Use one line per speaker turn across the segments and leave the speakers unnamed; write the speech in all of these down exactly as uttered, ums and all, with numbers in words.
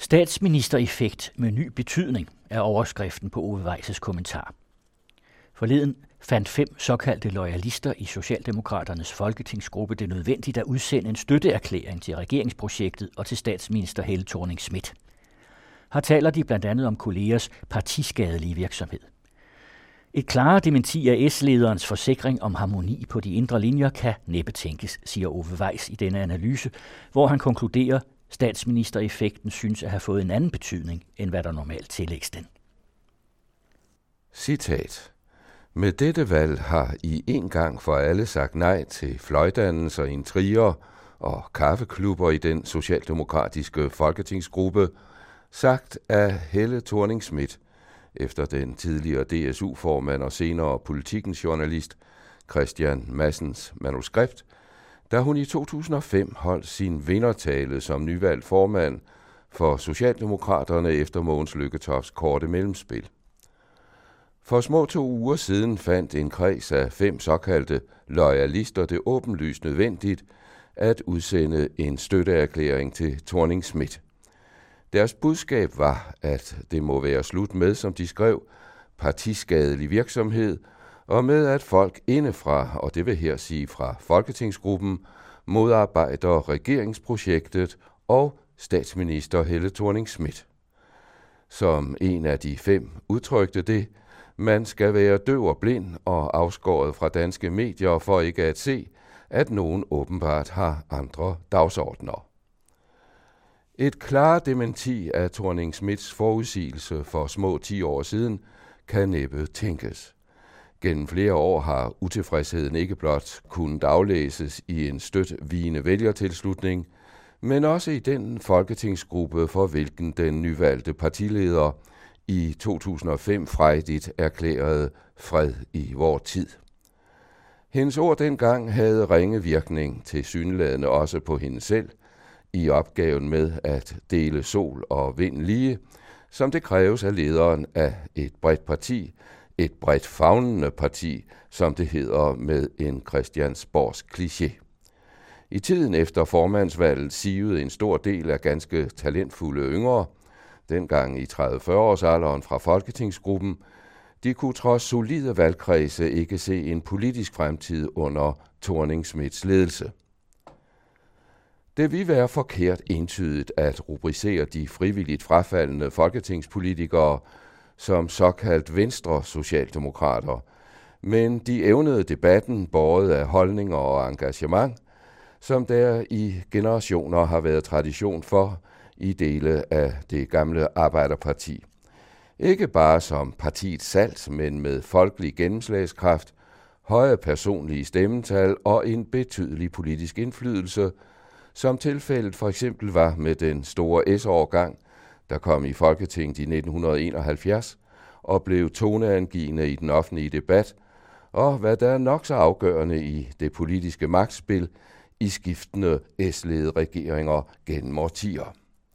Statsministereffekt med ny betydning er overskriften på Ove Weiss' kommentar. Forleden fandt fem såkaldte loyalister i Socialdemokraternes folketingsgruppe det nødvendigt at udsende en støtteerklæring til regeringsprojektet og til statsminister Helle Thorning-Schmidt. Her taler de blandt andet om kollegers partiskadelige virksomhed. Et klarere dementi af S-lederens forsikring om harmoni på de indre linjer kan næppe tænkes, siger Ove Weiss i denne analyse, hvor han konkluderer, statsministereffekten synes at have fået en anden betydning, end hvad der normalt tillægges den.
Citat. Med dette valg har I en gang for alle sagt nej til fløjdannelser, intriger og kaffeklubber i den socialdemokratiske folketingsgruppe, sagt af Helle Thorning-Schmidt, efter den tidligere D S U-formand og senere Politikens journalist Christian Madsens manuskript, da hun i to tusind og fem holdt sin vindertale som nyvalgt formand for Socialdemokraterne efter Mogens Lykketofts korte mellemspil. For små to uger siden fandt en kreds af fem såkaldte loyalister det åbenlyst nødvendigt at udsende en støtteerklæring til Thorning-Schmidt. Deres budskab var, at det må være slut med, som de skrev, partiskadelig virksomhed, og med at folk indefra, og det vil her sige fra Folketingsgruppen, modarbejder regeringsprojektet og statsminister Helle Thorning-Schmidt. Som en af de fem udtrykte det, man skal være døv og blind og afskåret fra danske medier for ikke at se, at nogen åbenbart har andre dagsordner. Et klart dementi af Thorning-Schmidts forudsigelse for små ti år siden kan næppe tænkes. Gennem flere år har utilfredsheden ikke blot kunnet aflæses i en støt vigende vælgertilslutning, men også i den folketingsgruppe, for hvilken den nyvalgte partileder i to tusind og fem frejdigt erklærede fred i vor tid. Hendes ord dengang havde ringe virkning, tilsyneladende også på hende selv, i opgaven med at dele sol og vind lige, som det kræves af lederen af et bredt parti, et bredt favnende parti, som det hedder med en Christiansborgs kliché. I tiden efter formandsvalget sivede en stor del af ganske talentfulde yngre, dengang i tredive-fyrre års alderen fra Folketingsgruppen, de kunne trods solide valgkredse ikke se en politisk fremtid under Thorning-Schmidts ledelse. Det vil være forkert entydigt at rubricere de frivilligt frafaldende folketingspolitikere som såkaldt venstre socialdemokrater, men de evnede debatten båret af holdninger og engagement, som der i generationer har været tradition for i dele af det gamle Arbejderparti. Ikke bare som partiets salt, men med folkelig gennemslagskraft, høje personlige stemmetal og en betydelig politisk indflydelse, som tilfældet for eksempel var med den store S-årgang, der kom i Folketinget i nitten enoghalvfjerds og blev toneangivende i den offentlige debat, og hvad der er nok så afgørende i det politiske magtspil i skiftende S-ledede regeringer gennem årtier.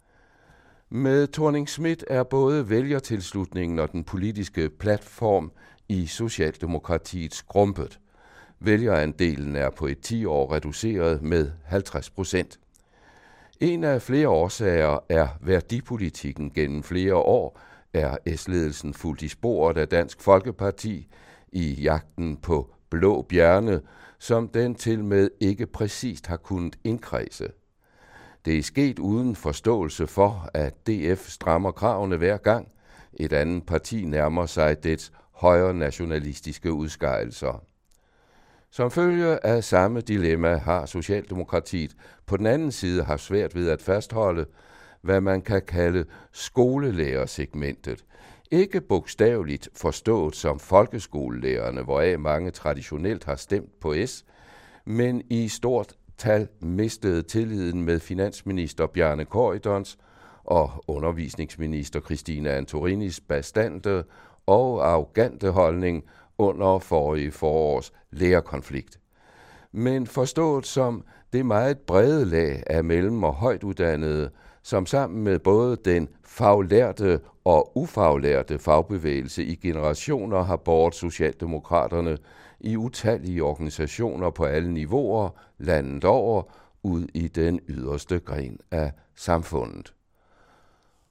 Med Thorning-Schmidt er både vælgertilslutningen og den politiske platform i Socialdemokratiet skrumpet. Vælgerandelen er på et ti år reduceret med halvtreds procent. En af flere årsager er værdipolitikken. Gennem flere år er S-ledelsen fulgt i sporet af Dansk Folkeparti i jagten på blå bjerne, som den til med ikke præcist har kunnet indkredse. Det er sket uden forståelse for, at D F strammer kravene hver gang et andet parti nærmer sig dets højre nationalistiske udskejelser. Som følge af samme dilemma har Socialdemokratiet på den anden side haft svært ved at fastholde, hvad man kan kalde skolelærersegmentet. Ikke bogstaveligt forstået som folkeskolelærerne, hvoraf mange traditionelt har stemt på S, men i stort tal mistede tilliden med finansminister Bjarne Corydons og undervisningsminister Christina Antorinis bastante og arrogante holdning under forrige forårs lærerkonflikt. Men forstået som det meget brede lag af mellem- og højtuddannede, som sammen med både den faglærte og ufaglærte fagbevægelse i generationer har båret Socialdemokraterne i utallige organisationer på alle niveauer landet over ud i den yderste gren af samfundet.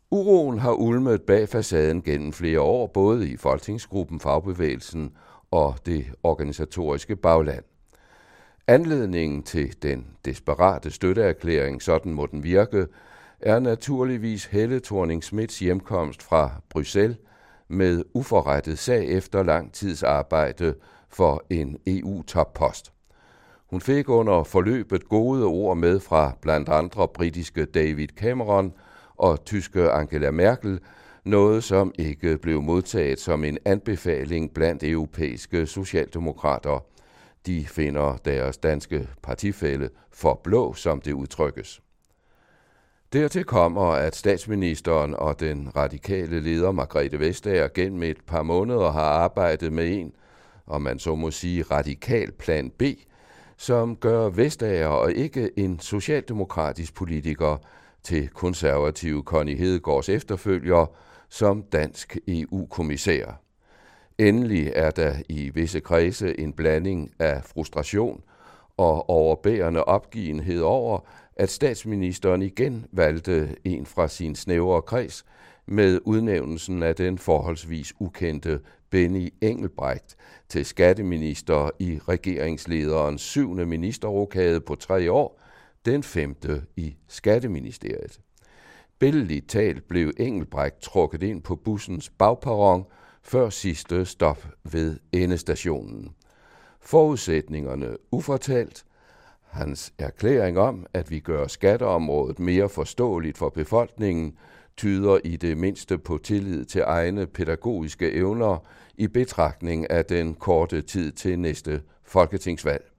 Uroen har ulmet bag facaden gennem flere år, både i folketingsgruppen, fagbevægelsen og det organisatoriske bagland. Anledningen til den desperate støtteerklæring, sådan må den virke, er naturligvis Helle Thorning-Schmidts hjemkomst fra Bruxelles med uforrettet sag efter lang tids arbejde for en E U-toppost. Hun fik under forløbet gode ord med fra blandt andre britiske David Cameron og tyske Angela Merkel, noget som ikke blev modtaget som en anbefaling blandt europæiske socialdemokrater. De finder deres danske partifælle for blå, som det udtrykkes. Dertil kommer, at statsministeren og den radikale leder Margrethe Vestager gennem et par måneder har arbejdet med en, om man så må sige, radikal plan B, som gør Vestager og ikke en socialdemokratisk politiker til konservative Connie Hedegaards efterfølger som dansk E U-kommissær. Endelig er der i visse kredse en blanding af frustration og overbærende opgivenhed over, at statsministeren igen valgte en fra sin snævre kreds med udnævnelsen af den forholdsvis ukendte Benny Engelbrecht til skatteminister i regeringslederens syvende ministerrokade på tre år, den femte i Skatteministeriet. Billedligt talt blev Engelbrecht trukket ind på bussens bagperron før sidste stop ved endestationen. Forudsætningerne ufortalt. Hans erklæring om, at vi gør skatteområdet mere forståeligt for befolkningen, tyder i det mindste på tillid til egne pædagogiske evner i betragtning af den korte tid til næste folketingsvalg.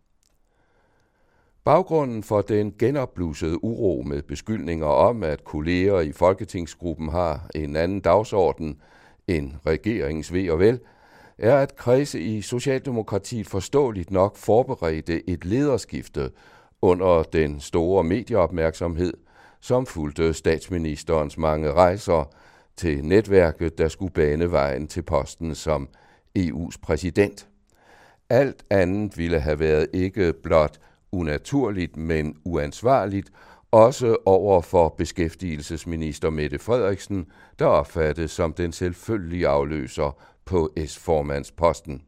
Baggrunden for den genopblussede uro med beskyldninger om, at kolleger i folketingsgruppen har en anden dagsorden end regeringens ve og vel, er, at kredse i Socialdemokratiet forståeligt nok forberedte et lederskifte under den store medieopmærksomhed, som fulgte statsministerens mange rejser til netværket, der skulle bane vejen til posten som E U's præsident. Alt andet ville have været ikke blot unaturligt, men uansvarligt, også over for beskæftigelsesminister Mette Frederiksen, der opfattes som den selvfølgelige afløser på S-formandsposten.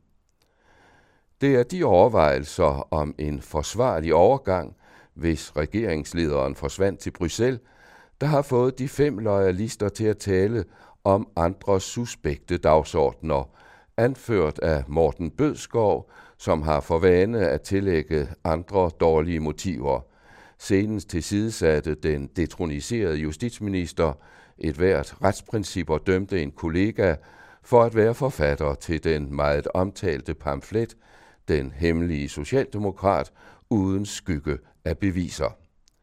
Det er de overvejelser om en forsvarlig overgang, hvis regeringslederen forsvandt til Bruxelles, der har fået de fem loyalister til at tale om andre suspekte dagsordner, anført af Morten Bødskov, som har for vane at tillægge andre dårlige motiver. Senest tilsidesatte den detroniserede justitsminister et hvert retsprincip og dømte en kollega for at være forfatter til den meget omtalte pamflet, Den hemmelige socialdemokrat, uden skygge af beviser.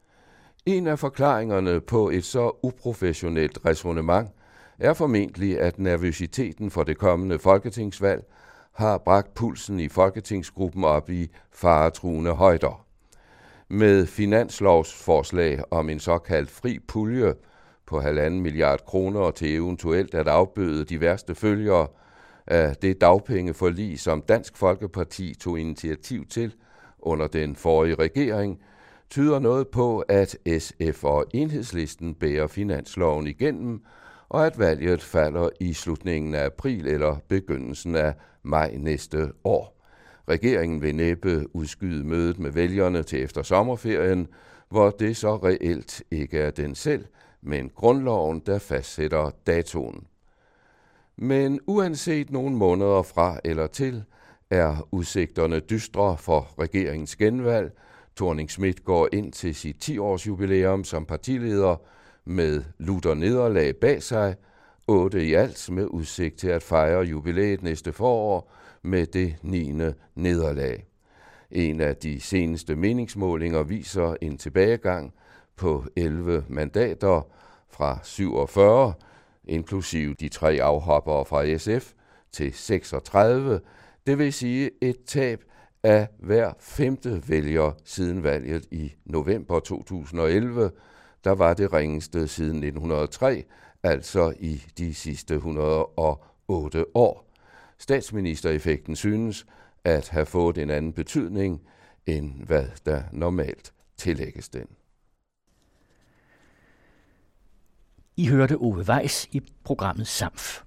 En af forklaringerne på et så uprofessionelt ræsonnement er formentlig, at nervøsiteten for det kommende folketingsvalg har bragt pulsen i folketingsgruppen op i faretruende højder. Med finanslovsforslag om en såkaldt fri pulje på halvanden milliard kroner til eventuelt at afbøde de værste følger af det dagpengeforlig, som Dansk Folkeparti tog initiativ til under den forrige regering, tyder noget på, at S F og Enhedslisten bærer finansloven igennem, og at valget falder i slutningen af april eller begyndelsen af maj næste år. Regeringen vil næppe udskyde mødet med vælgerne til efter sommerferien, hvor det så reelt ikke er den selv, men grundloven, der fastsætter datoen. Men uanset nogle måneder fra eller til, er udsigterne dystre for regeringens genvalg. Thorning-Schmidt går ind til sit ti-års jubilæum som partileder med lutter nederlag bag sig, otte i alt med udsigt til at fejre jubilæet næste forår med det niende nederlag. En af de seneste meningsmålinger viser en tilbagegang på elleve mandater fra syvogfyrre, inklusive de tre afhoppere fra S F, til seksogtredive, det vil sige et tab af hver femte vælger siden valget i november to tusind og elleve, der var det ringeste siden nitten hundrede og tre, altså i de sidste et hundrede og otte år. Statsministereffekten synes at have fået en anden betydning, end hvad der normalt tillægges den.
I hørte Ove Weiss i programmet Samf.